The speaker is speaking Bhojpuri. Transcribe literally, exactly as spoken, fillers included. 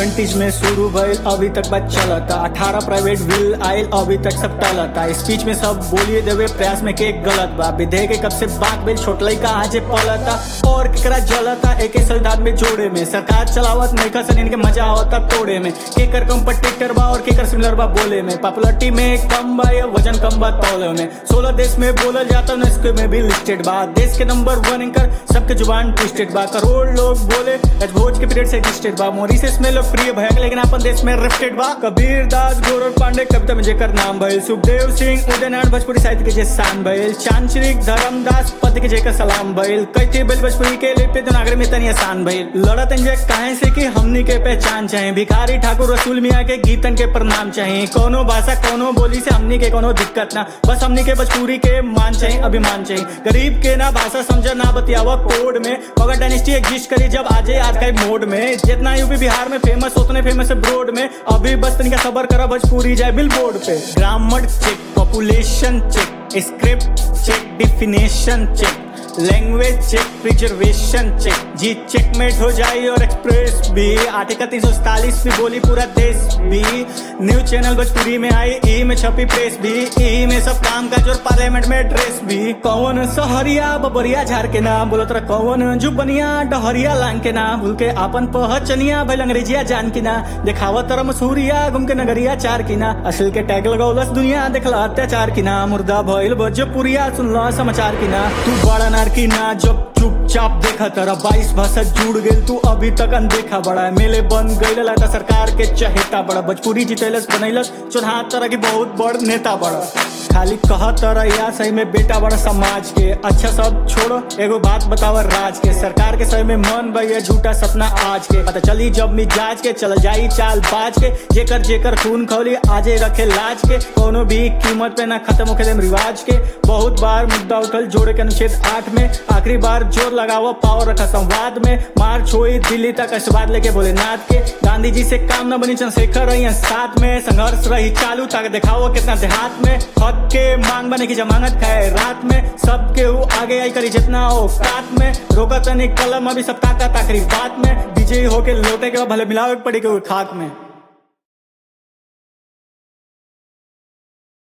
ट्वेंटीज में शुरू भइल अभी तक बात चलता, अठारह प्राइवेट बिल आयल अभी तक सब टलता। स्पीच में सब बोलिए देवे प्रयास में के गलत बा, विधेयक के कब से बात बिल छोट लइका आज पलता और केकरा जलता एक संविधान में जोड़े में। सरकार चलावत नइका सन इनके मजा आवता तोड़े में, केकर कंपटीटर बा और केकर सिमिलर बा बोले में। पॉपुलरिटी में कम बा या वजन कम बा तौले में, सोलह देश में बोलल जाता यूनेस्को में भी लिस्टेड बा। देश के नंबर वन इनकर सबके जुबान ट्विस्टेड बा, करोड़ लोग बोले भोज के पीरियड से एग्जिस्टेड बा। मॉरिशस में लोकप्रिय भयक लेकिन अपन देश में रिफ्टेड बा। कबीर दास गोरख पांडे कविता में जेकर नाम भइल, सुखदेव सिंह उदयनारायण भोजपुरी साहित्य के जे शान भइल, चांचरिक धर्मदास पद के जेकर सलाम भइल। कैथी बिल भोजपुरी के लिपि देवनागरी में तनी आसान भइल। लड़त इंजे काहे से कि हमनी के पहचान चाहे, भिखारी ठाकुर रसूल मियां के गीतन के प्रणाम चाहे। कोनो भाषा कोनो बोली से हमनी के कोनो दिक्कत ना, बस हमनी के भोजपुरी के मान चाहे अभिमान चाहे। गरीब के ना भाषा समझ ना बतियावा कोड में, मगर डायनेस्टी एग्जिस्ट करी जब आजे आज का मोड में। जितना यूपी बिहार में फेमस उतने फेमस है ब्रोड में, अभी बस तनिका सबर करा भोजपुरी जाए बिल बोर्ड पे। Grammar check, population check, script check, definition check, language check, preservation check, जी चेकमेट हो जाए और एक्सप्रेस भी। आर्टिकल तीन सौ सैंतालीस भी बोली पूरा देश भी। न्यूज चैनल भोजपुरी में आई, ई में छपी प्रेस भी, ई में सब काम काज और पार्लियामेंट में ड्रेस भी। कौन सहरिया बबरिया झार के नाम बोलत रहा, कौन जुबनिया डहरिया लांग के नाम भूल के आपन पहचनिया भइल अंग्रेजिया जान की ना। देखावत तरह मसूरिया घूम के नगरिया चार की ना, असल के टैग लगौलस दुनिया देखला अत्याचार की ना। मुर्दा भइल भोजपुरिया सुनला समाचार की ना। तू बड़ा की ना जब चुपचाप देखा तरह बाईस भाषा जुड़ गई, तू अभी तक अनदेखा बड़ा। मेले बन गई लगता सरकार के चहेता बड़ा, भोजपुरी जितैलस बनैलस चौदह तरह की बहुत बड़ नेता बड़ा। खाली कह तरह या सही में बेटा बड़ा समाज के। अच्छा सब छोड़ो एगो बात बतावा राज के, सरकार के सही में मन भैया झूठा सपना आज के। पता चली जब मिजाज के चल जाई चाल बाज के, जेकर जेकर खून खौली आजे रखे लाज के। कोनो भी कीमत पे ना खत्म होके देम रिवाज के। बहुत बार मुद्दा उठल जोड़े के अनुच्छेद आठ में, आखिरी बार जोर लगावा पावर रखा संवाद में। मार्च हुई दिल्ली तक आशीर्वाद लेके भोलेनाथ के, गांधी जी से काम न बनी चंद्रशेखर रही साथ में। संघर्ष रही चालू ताकि दिखाओ कितना देहात में, हक के मांग बने की जमानत खाए रात में। सबके हु आगे आई करी जितना हो साथ में, रोका तनिक कलम अभी सब ताकत आखिरी बात में। विजयी होके लौटे के भले मिलावे पड़ी के खाक में।